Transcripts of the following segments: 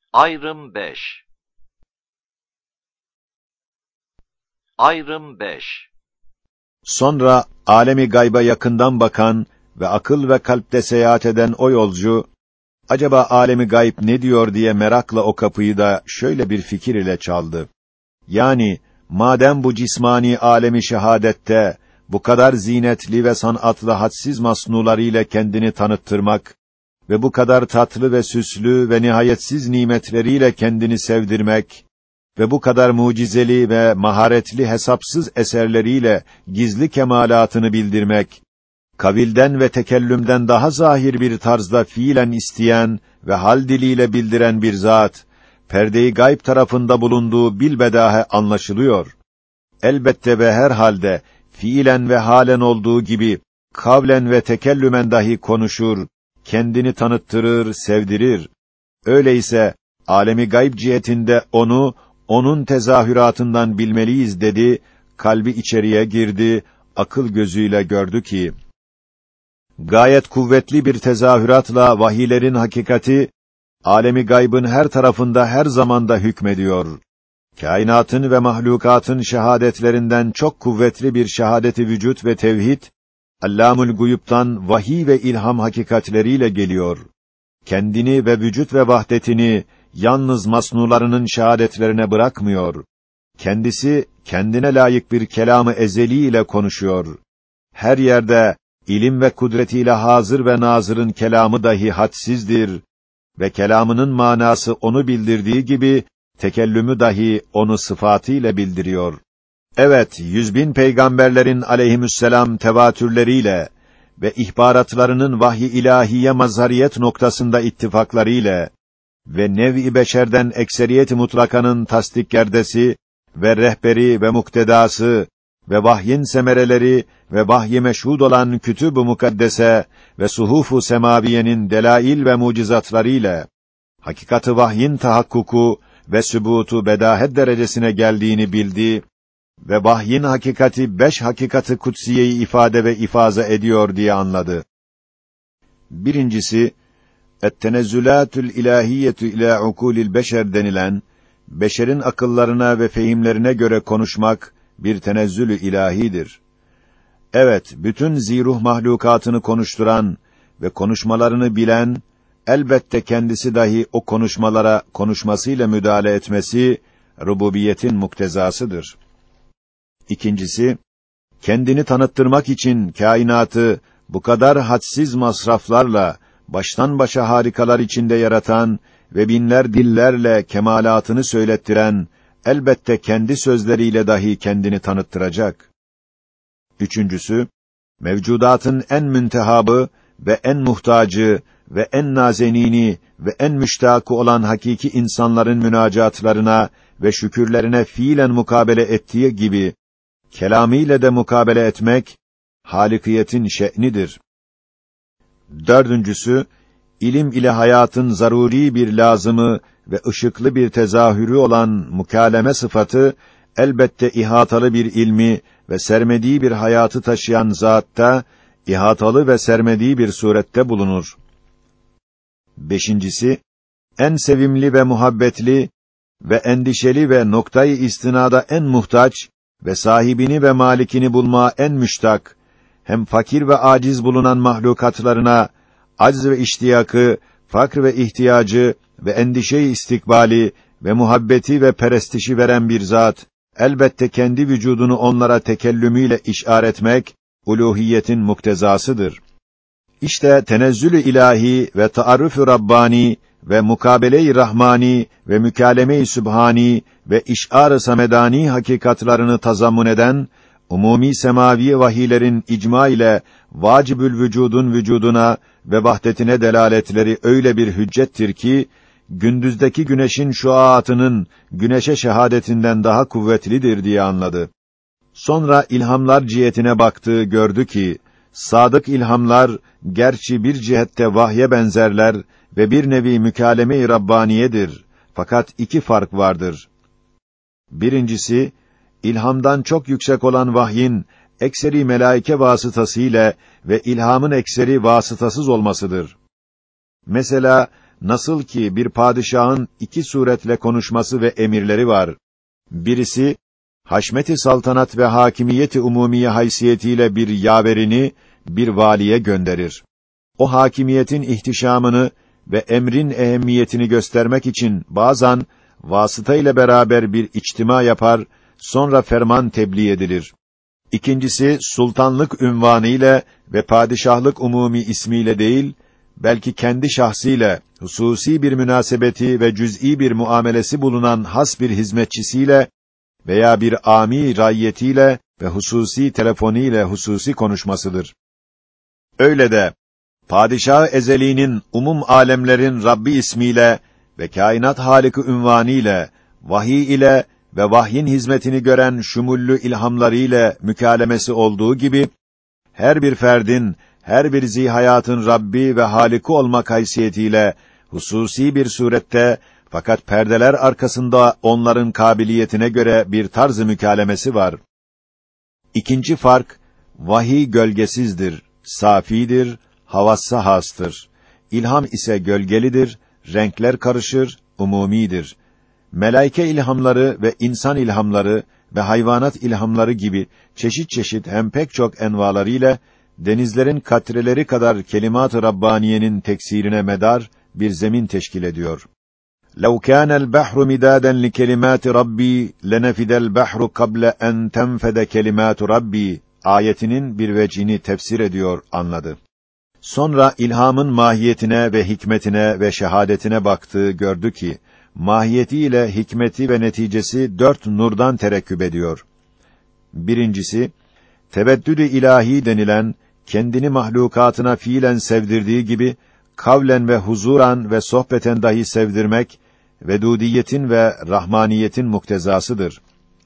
Ayrım 5. Ayrım 5. Sonra alemi gayba yakından bakan ve akıl ve kalpte seyahat eden o yolcu, acaba alemi gayb ne diyor diye merakla o kapıyı da şöyle bir fikir ile çaldı. Yani, madem bu cismani alemi şehadette, bu kadar zinetli ve sanatlı hadsiz masnularıyla kendini tanıttırmak ve bu kadar tatlı ve süslü ve nihayetsiz nimetleriyle kendini sevdirmek ve bu kadar mucizeli ve maharetli hesapsız eserleriyle gizli kemalatını bildirmek, kavilden ve tekellümden daha zahir bir tarzda fiilen isteyen ve hal diliyle bildiren bir zat, perde-i gayb tarafında bulunduğu bilbedahe anlaşılıyor. Elbette ve herhalde, fiilen ve halen olduğu gibi, kavlen ve tekellümen dahi konuşur, kendini tanıttırır, sevdirir. Öyleyse, alemi gayb cihetinde onu, onun tezahüratından bilmeliyiz dedi, kalbi içeriye girdi, akıl gözüyle gördü ki, gayet kuvvetli bir tezahüratla vahiylerin hakikati, alemi gaybın her tarafında her zamanda hükmediyor. Kainatın ve mahlukatın şehadetlerinden çok kuvvetli bir şehadeti vücut ve tevhid, Allâmul Guyub'tan vahiy ve ilham hakikatleriyle geliyor. Kendini ve vücut ve vahdetini yalnız masnularının şehadetlerine bırakmıyor. Kendisi kendine layık bir kelamı ezeli ile konuşuyor. Her yerde ilim ve kudretiyle hazır ve nazırın kelamı dahi hadsizdir ve kelamının manası onu bildirdiği gibi tekellümü dahi onu sıfatıyla bildiriyor. Evet, 100.000 peygamberlerin aleyhisselam tevatürleriyle ve ihbaratlarının vahyi ilahiye mazhariyet noktasında ittifaklarıyla ve nev-i beşerden ekseriyet-i mutlakanın tasdik gerdesi ve rehberi ve muktedası ve vahyin semereleri ve vahyi meşhud olan kütüb-ü mukaddese ve suhuf-u semaviyenin delail ve mucizatlarıyla hakikati vahyin tahakkuku ve sübutu bedahet derecesine geldiğini bildi ve vahyin hakikati 5 hakikati kutsiyeyi ifade ve ifaza ediyor diye anladı. Birincisi, et-tenezzülatül ilahiyetü ila ukulil beşer denilen, beşerin akıllarına ve fehimlerine göre konuşmak bir tenezzülü ilahidir. Evet, bütün ziruh mahlukatını konuşturan ve konuşmalarını bilen, elbette kendisi dahi o konuşmalara konuşmasıyla müdahale etmesi, rububiyetin muktezasıdır. İkincisi, kendini tanıttırmak için kainatı bu kadar hadsiz masraflarla baştan başa harikalar içinde yaratan ve binler dillerle kemalatını söylettiren, elbette kendi sözleriyle dahi kendini tanıttıracak. Üçüncüsü, mevcudatın en müntehabı ve en muhtacı ve en nazenini ve en müştakı olan hakiki insanların münacatlarına ve şükürlerine fiilen mukabele ettiği gibi, kelamıyla de mukabele etmek, halikiyetin şe'nidir. Dördüncüsü, ilim ile hayatın zaruri bir lazımı ve ışıklı bir tezahürü olan mukâleme sıfatı, elbette ihatalı bir ilmi ve sermediği bir hayatı taşıyan zatta, ihatalı ve sermediği bir surette bulunur. Beşincisi, en sevimli ve muhabbetli ve endişeli ve noktayı istinada en muhtaç ve sahibini ve malikini bulmaya en müştak, hem fakir ve aciz bulunan mahlukatlarına, acz ve iştiyakı, fakr ve ihtiyacı ve endişe-i istikbali ve muhabbeti ve perestişi veren bir zat, elbette kendi vücudunu onlara tekellümüyle işaret etmek, uluhiyetin muktezasıdır. İşte tenezzül-ü ilahi ve taarruf-ü rabbani ve mukabele-i rahmani ve mükâleme-i sübhani ve iş'ar-ı samedani hakikatlarını tazammun eden, umumi semavi vahiylerin icma ile vacibül vücudun vücuduna ve vahdetine delaletleri öyle bir hüccettir ki, gündüzdeki güneşin şuaatının güneşe şehadetinden daha kuvvetlidir diye anladı. Sonra ilhamlar cihetine baktı, gördü ki, sadık ilhamlar, gerçi bir cihette vahye benzerler ve bir nevi mükâleme-i Rabbaniyedir. Fakat iki fark vardır. Birincisi, ilhamdan çok yüksek olan vahyin, ekseri melaike vasıtasıyla ve ilhamın ekseri vasıtasız olmasıdır. Mesela, nasıl ki bir padişahın iki suretle konuşması ve emirleri var. Birisi, haşmet-i saltanat ve hakimiyeti umumiye haysiyetiyle bir yaverini bir valiye gönderir. O hakimiyetin ihtişamını ve emrin ehemmiyetini göstermek için bazen vasıta ile beraber bir içtima yapar, sonra ferman tebliğ edilir. İkincisi, sultanlık unvanı ile ve padişahlık umumi ismiyle değil, belki kendi şahsıyla, hususi bir münasebeti ve cüz'i bir muamelesi bulunan has bir hizmetçisiyle veya bir âmi raiyetiyle ve hususi telefoniyle hususi konuşmasıdır. Öyle de, Padişah-ı Ezeli'nin umum alemlerin Rabbi ismiyle ve kainat Hâlik-i unvanı ile, vahiy ile ve vahyin hizmetini gören şumullü ilhamları ile mükalemesi olduğu gibi, her bir ferdin, her bir zihayatın Rabbi ve Hâlik'i olmak haysiyetiyle, hususi bir surette, fakat perdeler arkasında onların kabiliyetine göre bir tarz-ı mükalemesi var. İkinci fark, vahiy gölgesizdir, safidir, havassa hastır. İlham ise gölgelidir, renkler karışır, umumidir. Melaike ilhamları ve insan ilhamları ve hayvanat ilhamları gibi çeşit çeşit hem pek çok envalarıyla denizlerin katreleri kadar kelimat-ı Rabbaniye'nin teksirine medar bir zemin teşkil ediyor. لَوْ كَانَ الْبَحْرُ مِدَادًا لِكَلِمَاتِ رَبِّي لَنَفِدَ الْبَحْرُ قَبْلَ أَنْ تَنْفَدَ كَلِمَاتُ رَبِّي ayetinin bir vecihini tefsir ediyor, anladı. Sonra ilhamın mahiyetine ve hikmetine ve şehadetine baktı, gördü ki mahiyetiyle hikmeti ve neticesi dört nurdan terekküp ediyor. Birincisi, teveddüd-i ilahi denilen kendini mahlukatına fiilen sevdirdiği gibi kavlen ve huzuran ve sohbeten dahi sevdirmek vedudiyetin ve rahmaniyetin muktezasıdır.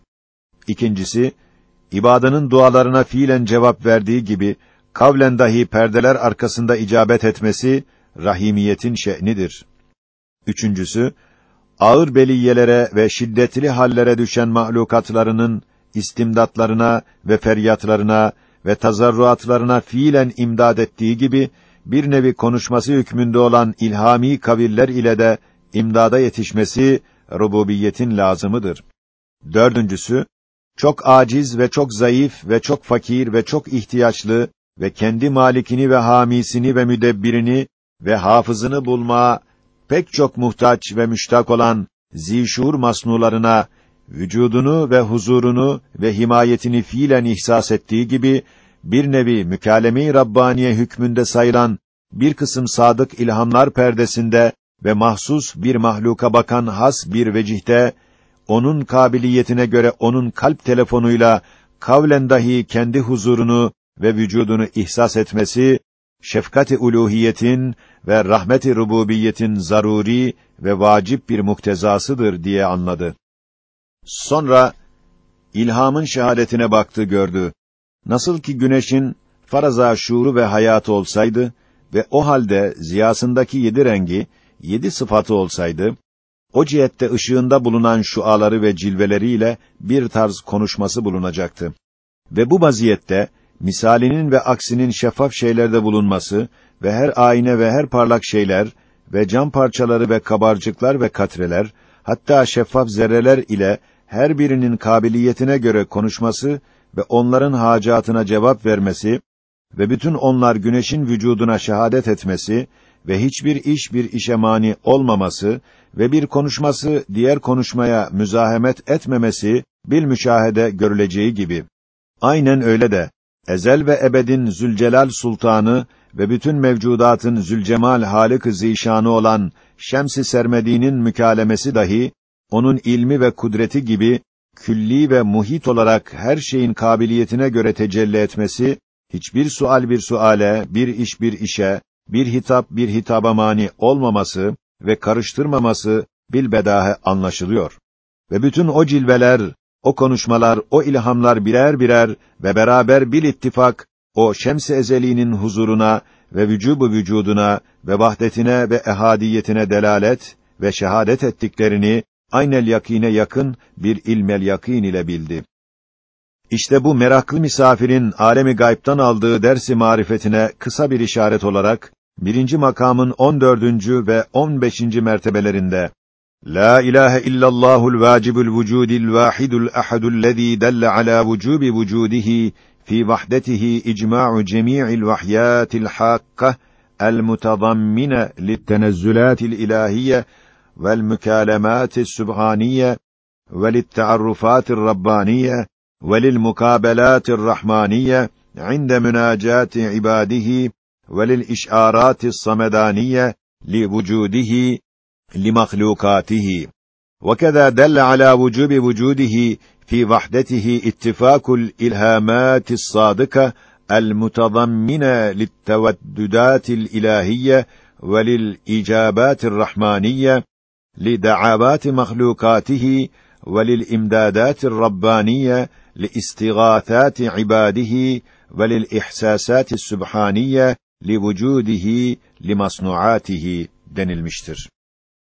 İkincisi, ibadanın dualarına fiilen cevap verdiği gibi kavlen dahi perdeler arkasında icabet etmesi rahimiyetin şe'nidir. Üçüncüsü, ağır beliyelere ve şiddetli hallere düşen mahlukatlarının istimdatlarına ve feryatlarına ve tazarruatlarına fiilen imdad ettiği gibi bir nevi konuşması hükmünde olan ilhami kaviller ile de imdada yetişmesi rububiyetin lazımıdır. Dördüncüsü, çok aciz ve çok zayıf ve çok fakir ve çok ihtiyaçlı ve kendi malikini ve hamisini ve müdebbirini ve hafızını bulmaya pek çok muhtaç ve müştak olan zîşûr masnularına vücudunu ve huzurunu ve himayetini fiilen ihsas ettiği gibi bir nevi mükâleme-i Rabbaniye hükmünde sayılan bir kısım sadık ilhamlar perdesinde ve mahsus bir mahluka bakan has bir vecihte onun kabiliyetine göre onun kalp telefonuyla kavlen dahi kendi huzurunu ve vücudunu ihsas etmesi şefkat-i uluhiyetin ve rahmet-i rububiyetin zaruri ve vacip bir muktezasıdır diye anladı. Sonra ilhamın şehadetine baktı, gördü. Nasıl ki güneşin faraza şuuru ve hayatı olsaydı ve o halde ziyasındaki 7 rengi, 7 sıfatı olsaydı, o cihette ışığında bulunan şuaları ve cilveleriyle bir tarz konuşması bulunacaktı. Ve bu vaziyette misalinin ve aksinin şeffaf şeylerde bulunması ve her ayna ve her parlak şeyler ve cam parçaları ve kabarcıklar ve katreler, hatta şeffaf zerreler ile her birinin kabiliyetine göre konuşması ve onların hacatına cevap vermesi ve bütün onlar güneşin vücuduna şehadet etmesi ve hiçbir iş bir işe mani olmaması ve bir konuşması diğer konuşmaya müzahemet etmemesi bilmüşahede görüleceği gibi. Aynen öyle de ezel ve ebedin Zülcelal Sultanı ve bütün mevcudatın Zülcemal Hâlik-ı Zîşanı olan Şems-i Sermedi'nin mükalemesi dahi onun ilmi ve kudreti gibi külli ve muhit olarak her şeyin kabiliyetine göre tecelli etmesi, hiçbir sual bir suale, bir iş bir işe, bir hitap bir hitaba mani olmaması ve karıştırmaması bilbedahe anlaşılıyor. Ve bütün o cilveler, o konuşmalar, o ilhamlar birer birer ve beraber bil ittifak o Şems-i Ezeli'nin huzuruna ve vücubu vücuduna ve vahdetine ve ehadiyetine delalet ve şehadet ettiklerini aynel yakine yakın bir ilmel yakîn ile bildi. İşte bu meraklı misafirin alemi gayb'tan aldığı ders-i marifetine kısa bir işaret olarak Birinci makamın 14. ve 15. mertebelerinde La ilahe illallahul vacibul vücudil vahidul ahadüllezî delle alâ vücûbi vücûdihi fî vahdetihi icma'u cemî'il vahyâtil hâkkah el mutadammine littenezzülâtil ilâhiyye vel mükâlemâtis sübhaniyye ve littearrufâtir rabbaniyye ve lil mukâbelâtir rahmaniyye inde münâcâti ibâdihi ve lil iş'ârâtis samedâniyye li vücûdihi لمخلوقاته وكذا دل على وجوب وجوده في وحدته اتفاق الإلهامات الصادقة المتضمنة للتوددات الإلهية وللإجابات الرحمانية لدعوات مخلوقاته وللإمدادات الربانية لاستغاثات عباده وللإحساسات السبحانية لوجوده لمصنوعاته denilmiştir.